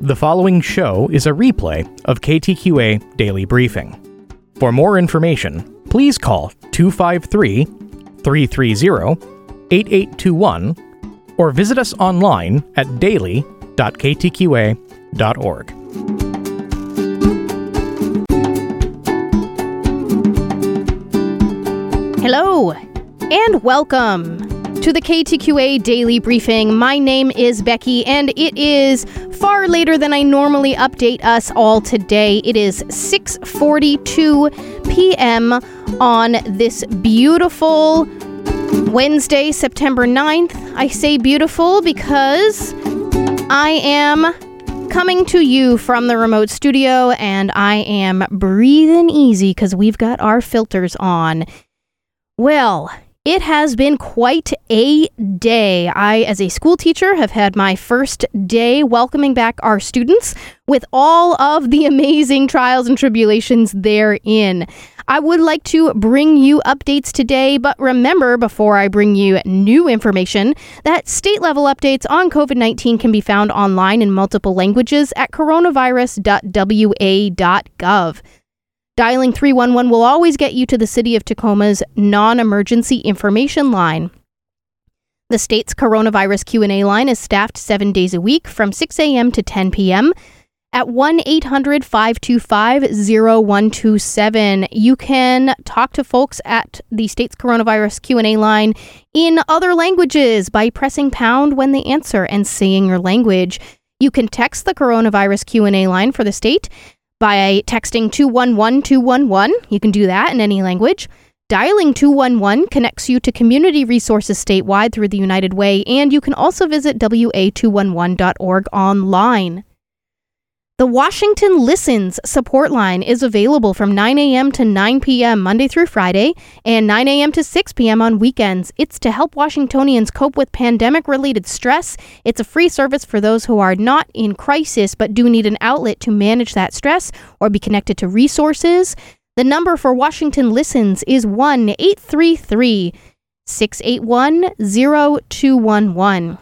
The following show is a replay of KTQA Daily Briefing. For more information, please call 253-330-8821 or visit us online at daily.ktqa.org. Hello, and welcome to the KTQA Daily Briefing. My name is Becky, and it is far later than I normally update us all today. It is 6:42 p.m. on this beautiful Wednesday, September 9th. I say beautiful because I am coming to you from the remote studio, and I am breathing easy because we've got our filters on. Well, it has been quite a day. I, as a school teacher, have had my first day welcoming back our students with all of the amazing trials and tribulations therein. I would like to bring you updates today, but remember, before I bring you new information, that state-level updates on COVID-19 can be found online in multiple languages at coronavirus.wa.gov. Dialing 311 will always get you to the City of Tacoma's non-emergency information line. The state's coronavirus Q&A line is staffed 7 days a week from 6 a.m. to 10 p.m. at 1-800-525-0127. You can talk to folks at the state's coronavirus Q&A line in other languages by pressing pound when they answer and saying your language. You can text the coronavirus Q&A line for the state by texting 211-211. You can do that in any language. Dialing 211 connects you to community resources statewide through the United Way, and you can also visit wa211.org online. The Washington Listens support line is available from 9 a.m. to 9 p.m. Monday through Friday and 9 a.m. to 6 p.m. on weekends. It's to help Washingtonians cope with pandemic-related stress. It's a free service for those who are not in crisis but do need an outlet to manage that stress or be connected to resources. The number for Washington Listens is 1-833-681-0211.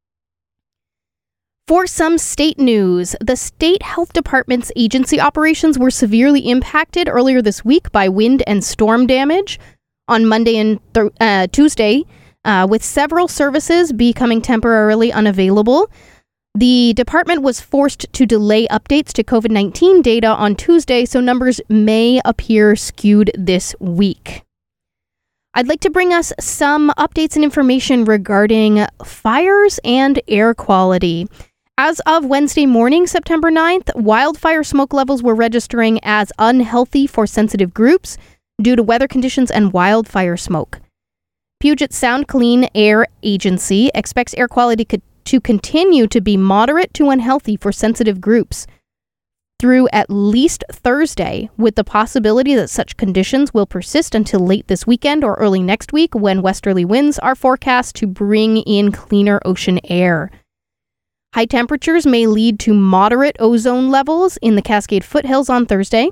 For some state news, the state health department's agency operations were severely impacted earlier this week by wind and storm damage on Monday and Tuesday, with several services becoming temporarily unavailable. The department was forced to delay updates to COVID-19 data on Tuesday, so numbers may appear skewed this week. I'd like to bring us some updates and information regarding fires and air quality. As of Wednesday morning, September 9th, wildfire smoke levels were registering as unhealthy for sensitive groups due to weather conditions and wildfire smoke. Puget Sound Clean Air Agency expects air quality to continue to be moderate to unhealthy for sensitive groups through at least Thursday, with the possibility that such conditions will persist until late this weekend or early next week, when westerly winds are forecast to bring in cleaner ocean air. High temperatures may lead to moderate ozone levels in the Cascade foothills on Thursday.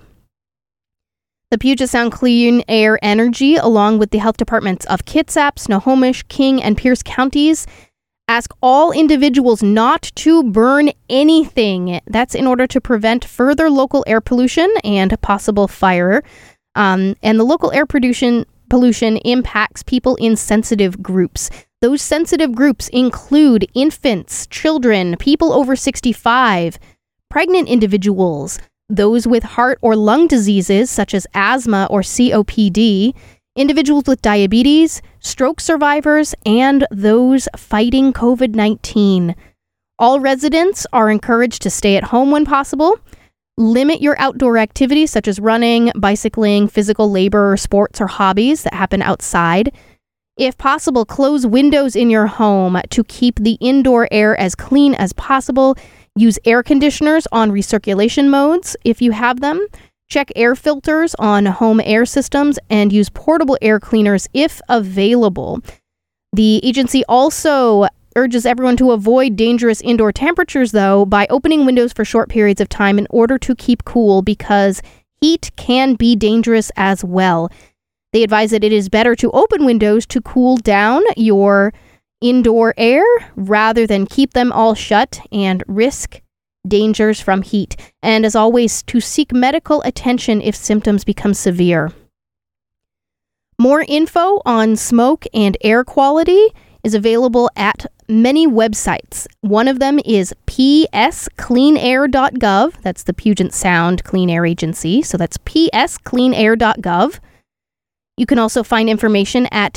The Puget Sound Clean Air Energy, along with the health departments of Kitsap, Snohomish, King, and Pierce counties, ask all individuals not to burn anything. That's in order to prevent further local air pollution and possible fire. And the local air pollution impacts people in sensitive groups. Those sensitive groups include infants, children, people over 65, pregnant individuals, those with heart or lung diseases such as asthma or COPD, individuals with diabetes, stroke survivors, and those fighting COVID-19. All residents are encouraged to stay at home when possible. Limit your outdoor activities such as running, bicycling, physical labor, sports, or hobbies that happen outside. If possible, close windows in your home to keep the indoor air as clean as possible. Use air conditioners on recirculation modes if you have them. Check air filters on home air systems and use portable air cleaners if available. The agency also urges everyone to avoid dangerous indoor temperatures, though, by opening windows for short periods of time in order to keep cool, because heat can be dangerous as well. They advise that it is better to open windows to cool down your indoor air rather than keep them all shut and risk dangers from heat, and as always, to seek medical attention if symptoms become severe. More info on smoke and air quality is available at many websites. One of them is pscleanair.gov. That's the Puget Sound Clean Air Agency. So that's pscleanair.gov. You can also find information at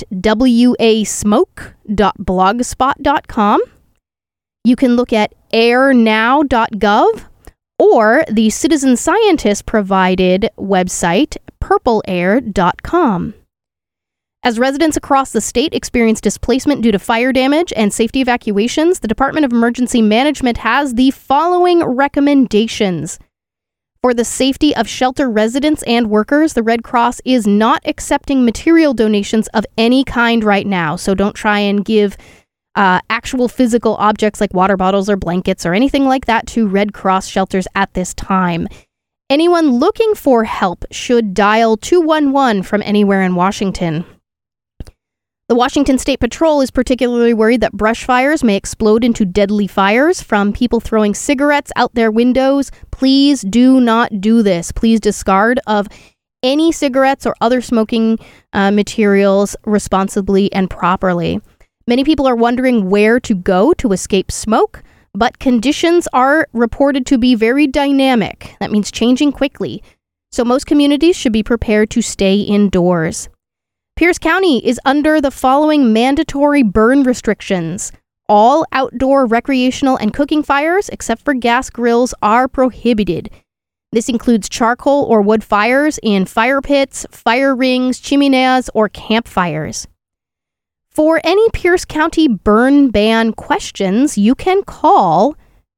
wasmoke.blogspot.com. You can look at airnow.gov or the citizen scientist provided website purpleair.com. As residents across the state experience displacement due to fire damage and safety evacuations, the Department of Emergency Management has the following recommendations. For the safety of shelter residents and workers, the Red Cross is not accepting material donations of any kind right now, so don't try and give actual physical objects like water bottles or blankets or anything like that to Red Cross shelters at this time. Anyone looking for help should dial 211 from anywhere in Washington. The Washington State Patrol is particularly worried that brush fires may explode into deadly fires from people throwing cigarettes out their windows. Please do not do this. Please discard of any cigarettes or other smoking materials responsibly and properly. Many people are wondering where to go to escape smoke, but conditions are reported to be very dynamic. That means changing quickly. So most communities should be prepared to stay indoors. Pierce County is under the following mandatory burn restrictions. All outdoor recreational and cooking fires, except for gas grills, are prohibited. This includes charcoal or wood fires in fire pits, fire rings, chimeneas, or campfires. For any Pierce County burn ban questions, you can call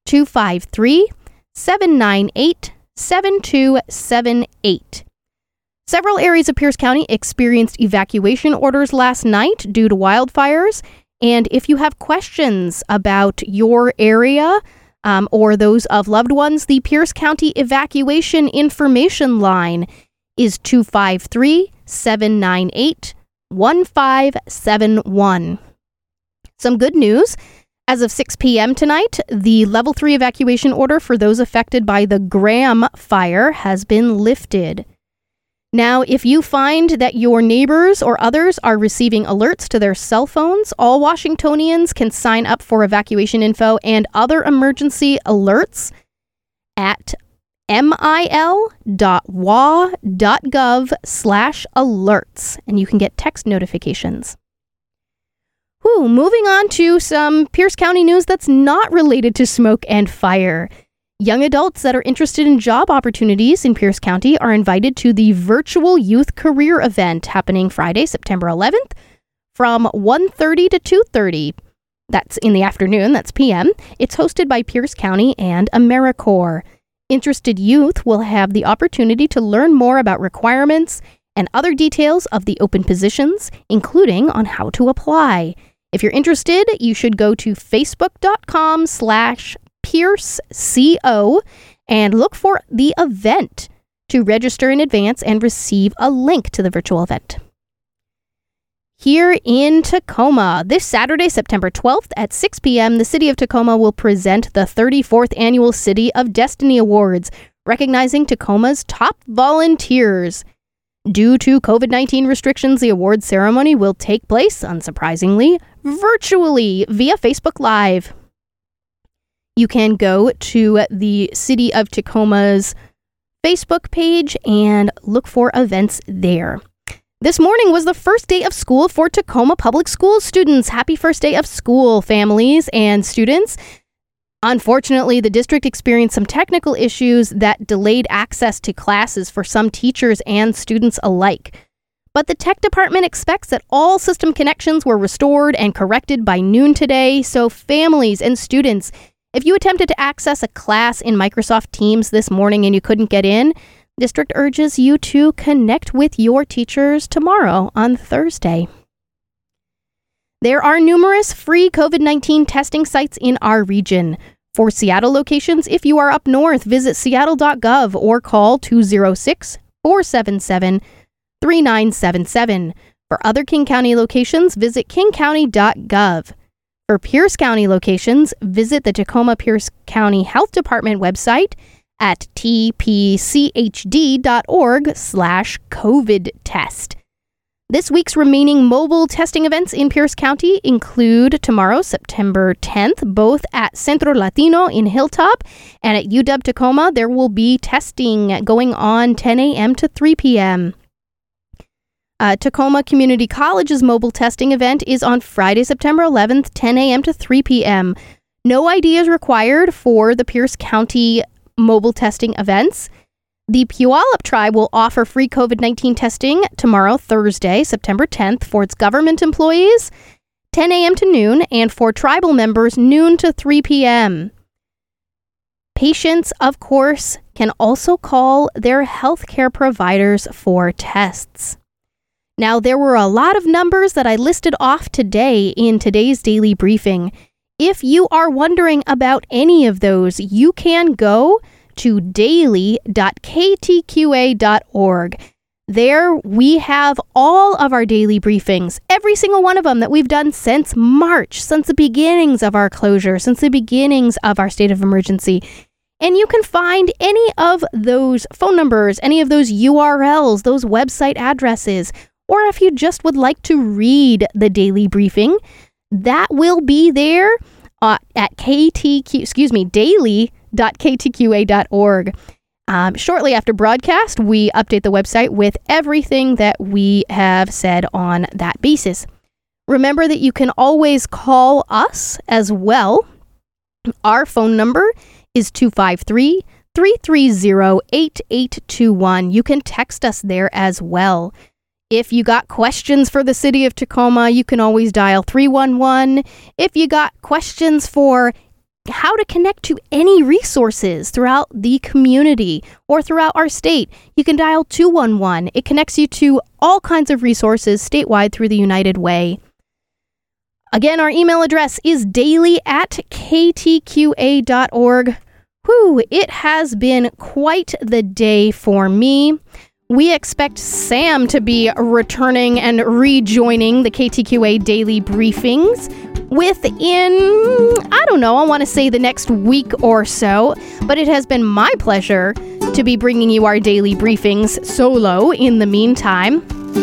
253-798-7278. Several areas of Pierce County experienced evacuation orders last night due to wildfires. And if you have questions about your area or those of loved ones, the Pierce County Evacuation Information Line is 253-798-1571. Some good news. As of 6 p.m. tonight, the Level 3 evacuation order for those affected by the Graham fire has been lifted. Now, if you find that your neighbors or others are receiving alerts to their cell phones, all Washingtonians can sign up for evacuation info and other emergency alerts at mil.wa.gov/alerts, and you can get text notifications. Moving on to some Pierce County news that's not related to smoke and fire. Young adults that are interested in job opportunities in Pierce County are invited to the virtual youth career event happening Friday, September 11th from 1:30 to 2:30. That's in the afternoon, that's PM. It's hosted by Pierce County and AmeriCorps. Interested youth will have the opportunity to learn more about requirements and other details of the open positions, including on how to apply. If you're interested, you should go to facebook.com/PierceCO and look for the event to register in advance and receive a link to the virtual event. Here in Tacoma, this Saturday, September 12th at 6 p.m., the City of Tacoma will present the 34th Annual City of Destiny Awards, recognizing Tacoma's top volunteers. Due to COVID-19 restrictions, the awards ceremony will take place, unsurprisingly, virtually via Facebook Live. You can go to the City of Tacoma's Facebook page and look for events there. This morning was the first day of school for Tacoma Public Schools students. Happy first day of school, families and students. Unfortunately, the district experienced some technical issues that delayed access to classes for some teachers and students alike. But the tech department expects that all system connections were restored and corrected by noon today. So families and students, if you attempted to access a class in Microsoft Teams this morning and you couldn't get in, district urges you to connect with your teachers tomorrow on Thursday. There are numerous free COVID-19 testing sites in our region. For Seattle locations, if you are up north, visit seattle.gov or call 206-477-3977. For other King County locations, visit kingcounty.gov. For Pierce County locations, visit the Tacoma-Pierce County Health Department website at tpchd.org/COVID test. This week's remaining mobile testing events in Pierce County include tomorrow, September 10th, both at Centro Latino in Hilltop and at UW Tacoma. There will be testing going on 10 a.m. to 3 p.m. Tacoma Community College's mobile testing event is on Friday, September 11th, 10 a.m. to 3 p.m. No ID is required for the Pierce County mobile testing events. The Puyallup Tribe will offer free COVID-19 testing tomorrow, Thursday, September 10th, for its government employees, 10 a.m. to noon, and for tribal members, noon to 3 p.m. Patients, of course, can also call their healthcare providers for tests. Now, there were a lot of numbers that I listed off today in today's daily briefing. If you are wondering about any of those, you can go to daily.ktqa.org. There we have all of our daily briefings, every single one of them that we've done since March, since the beginnings of our closure, since the beginnings of our state of emergency. And you can find any of those phone numbers, any of those URLs, those website addresses, or if you just would like to read the daily briefing, that will be there at daily.ktqa.org. Shortly after broadcast, we update the website with everything that we have said on that basis. Remember that you can always call us as well. Our phone number is 253-330-8821. You can text us there as well. If you got questions for the city of Tacoma, you can always dial 311. If you got questions for how to connect to any resources throughout the community or throughout our state, you can dial 211. It connects you to all kinds of resources statewide through the United Way. Again, our email address is daily@ktqa.org. Whew, it has been quite the day for me. We expect Sam to be returning and rejoining the KTQA daily briefings within, I want to say the next week or so, but it has been my pleasure to be bringing you our daily briefings solo in the meantime.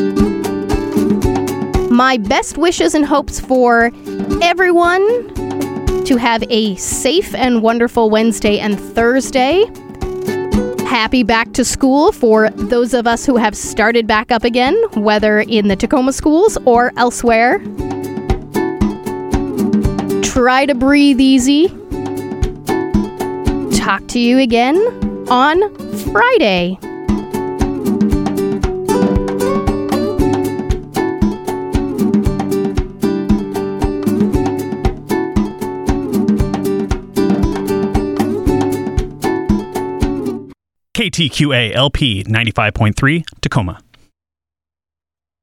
My best wishes and hopes for everyone to have a safe and wonderful Wednesday and Thursday. Happy back to school for those of us who have started back up again, whether in the Tacoma schools or elsewhere. Try to breathe easy. Talk to you again on Friday. KTQA LP 95.3 Tacoma.